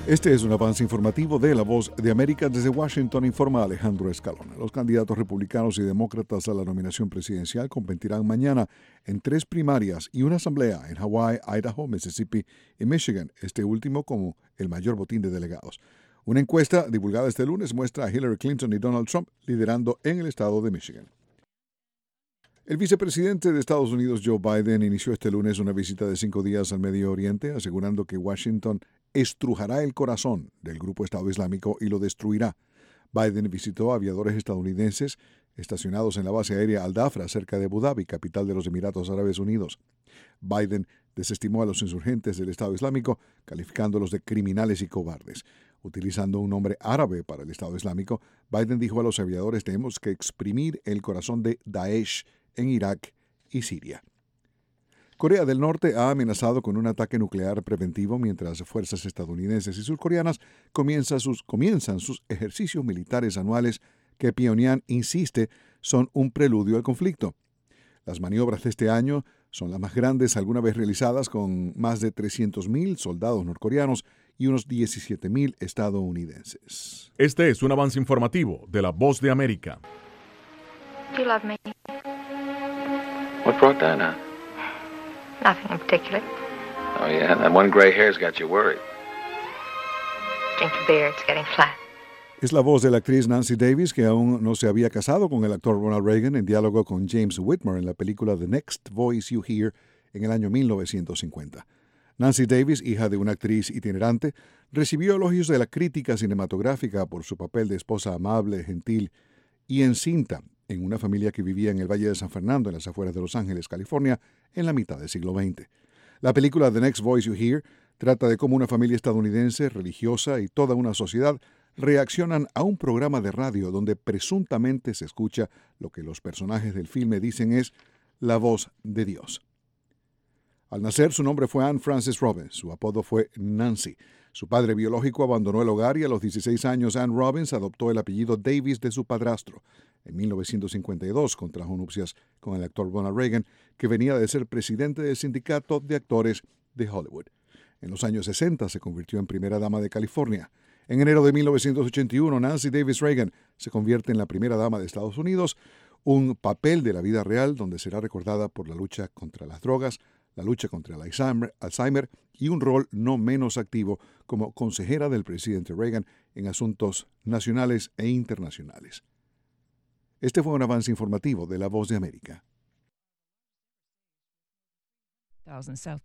Este es un avance informativo de La Voz de América. Desde Washington informa Alejandro Escalona. Los candidatos republicanos y demócratas a la nominación presidencial competirán mañana en 3 primarias y una asamblea en Hawái, Idaho, Mississippi y Michigan, este último como el mayor botín de delegados. Una encuesta divulgada este lunes muestra a Hillary Clinton y Donald Trump liderando en el estado de Michigan. El vicepresidente de Estados Unidos, Joe Biden, inició este lunes una visita de 5 días al Medio Oriente, asegurando que Washington estrujará el corazón del grupo Estado Islámico y lo destruirá. Biden visitó aviadores estadounidenses estacionados en la base aérea Al-Dafra, cerca de Abu Dhabi, capital de los Emiratos Árabes Unidos. Biden desestimó a los insurgentes del Estado Islámico, calificándolos de criminales y cobardes. Utilizando un nombre árabe para el Estado Islámico, Biden dijo a los aviadores: tenemos que exprimir el corazón de Daesh en Irak y Siria. Corea del Norte ha amenazado con un ataque nuclear preventivo mientras fuerzas estadounidenses y surcoreanas comienzan sus ejercicios militares anuales que Pyongyang insiste son un preludio al conflicto. Las maniobras de este año son las más grandes alguna vez realizadas, con más de 300,000 soldados norcoreanos y unos 17,000 estadounidenses. Este es un avance informativo de La Voz de América. Do you love me? What brought that on? Nothing in particular. Oh, yeah? That one gray hair's got you worried. Drink your beer, it's getting flat. Es la voz de la actriz Nancy Davis, que aún no se había casado con el actor Ronald Reagan, en diálogo con James Whitmer en la película The Next Voice You Hear en el año 1950. Nancy Davis, hija de una actriz itinerante, recibió elogios de la crítica cinematográfica por su papel de esposa amable, gentil y encinta en una familia que vivía en el Valle de San Fernando, en las afueras de Los Ángeles, California, en la mitad del siglo XX. La película The Next Voice You Hear trata de cómo una familia estadounidense, religiosa y toda una sociedad reaccionan a un programa de radio donde presuntamente se escucha lo que los personajes del filme dicen es la voz de Dios. Al nacer, su nombre fue Anne Frances Robbins, su apodo fue Nancy. Su padre biológico abandonó el hogar y a los 16 años Anne Robbins adoptó el apellido Davis de su padrastro. En 1952 contrajo nupcias con el actor Ronald Reagan, que venía de ser presidente del Sindicato de Actores de Hollywood. En los años 60 se convirtió en primera dama de California. En enero de 1981, Nancy Davis Reagan se convierte en la primera dama de Estados Unidos, un papel de la vida real donde será recordada por la lucha contra las drogas, la lucha contra el Alzheimer y un rol no menos activo como consejera del presidente Reagan en asuntos nacionales e internacionales. Este fue un avance informativo de La Voz de América.